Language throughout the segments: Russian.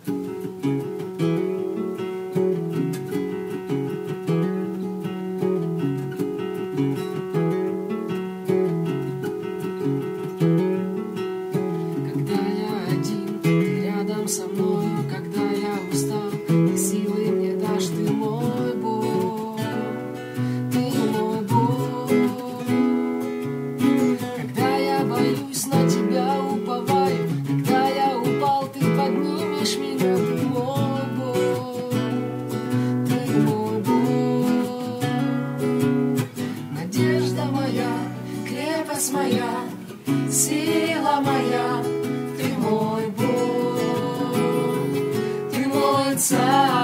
Со мною, когда я устал, ты силы мне дашь, ты мой Бог, ты мой Бог. Когда я боюсь, на тебя уповаю, когда я упал, ты поднимешь меня, ты мой Бог, ты мой Бог. Надежда моя, крепость моя, сила моя, ты мой Бог. Царь,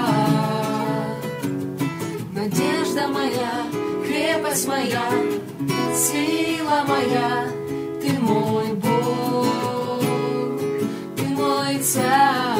надежда моя, крепость моя, сила моя, ты мой Бог, ты мой царь.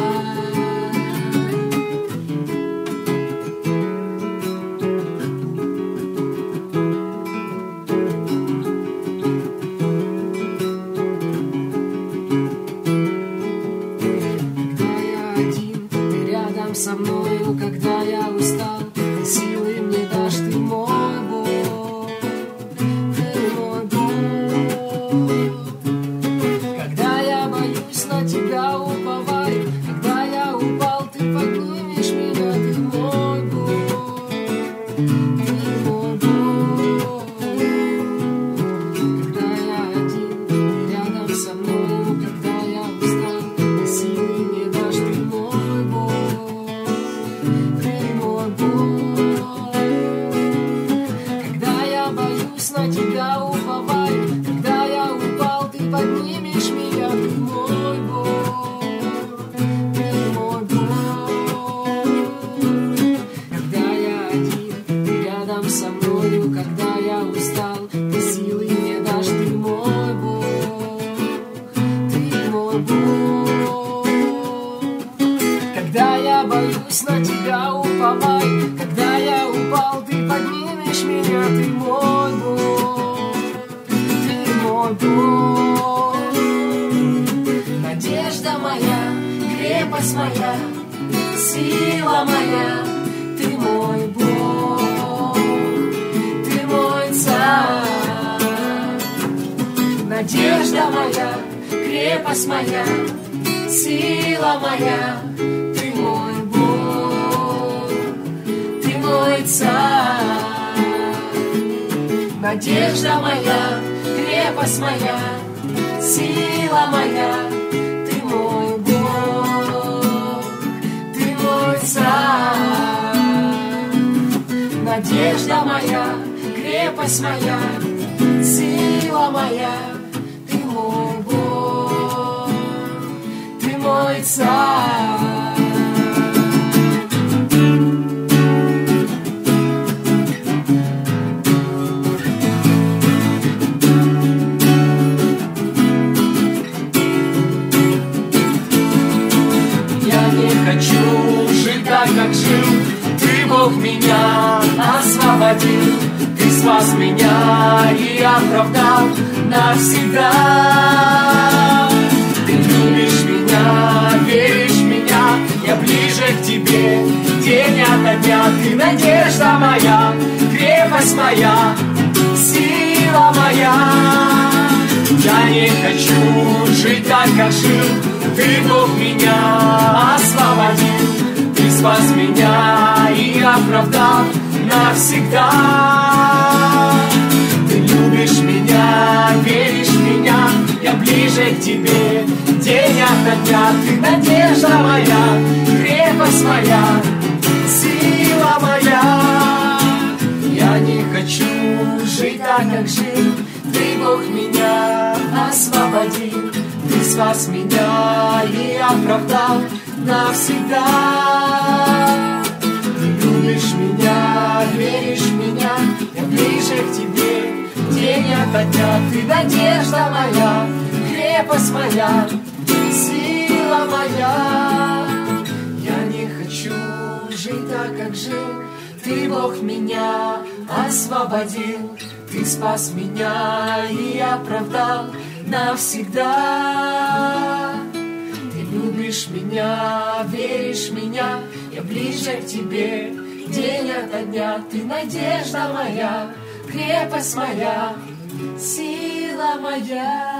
Со мною, когда я устал, ты силы мне дашь, ты мой Бог, ты мой Бог. Когда я боюсь, на тебя уповаю, когда я упал, ты поднимешь меня, ты мой Бог, ты мой Бог. Когда я один, ты рядом со мною, когда я устал, ты силы мне дашь, ты мой Бог. На тебя уповаю, когда я упал, ты поднимешь меня, ты мой Бог, ты мой Бог. Когда я один, ты рядом со мною, когда я устал, ты силы мне дашь, ты мой Бог, ты мой Бог. Когда я боюсь, на тебя уповаю, когда я упал, ты поднимешь меня, ты мой Бог. Бог. Надежда моя, крепость моя, сила моя, ты мой Бог, ты мой царь. Надежда моя, крепость моя, сила моя, ты мой Бог, ты мой царь. Надежда моя, крепость моя, сила моя, ты мой Бог, ты мой царь. Надежда моя, крепость моя, сила моя, ты мой Бог, ты мой царь. Хочу жить так, как жил, ты, Бог, меня освободил, ты спас меня и оправдал навсегда. Ты любишь меня, веришь в меня, я ближе к тебе день ото дня. Ты надежда моя, крепость моя, сила моя. Я не хочу жить так, как жил, ты, Бог, меня освободил, ты спас меня и оправдал навсегда. Ты любишь меня, веришь в меня, я ближе к тебе день ото дня. Ты надежда моя, крепость моя, сила моя. Я не хочу жить так, как жил, ты, Бог, меня освободил, ты спас меня и оправдал навсегда. Ты любишь меня, веришь в меня, я ближе к тебе день ото дня. Ты надежда моя, крепость моя, сила моя. Я не хочу жить так, как жил, ты, Бог, меня освободил, ты спас меня и оправдал навсегда. Ты любишь меня, веришь в меня, я ближе к тебе. День ото дня ты надежда моя, крепость моя, сила моя.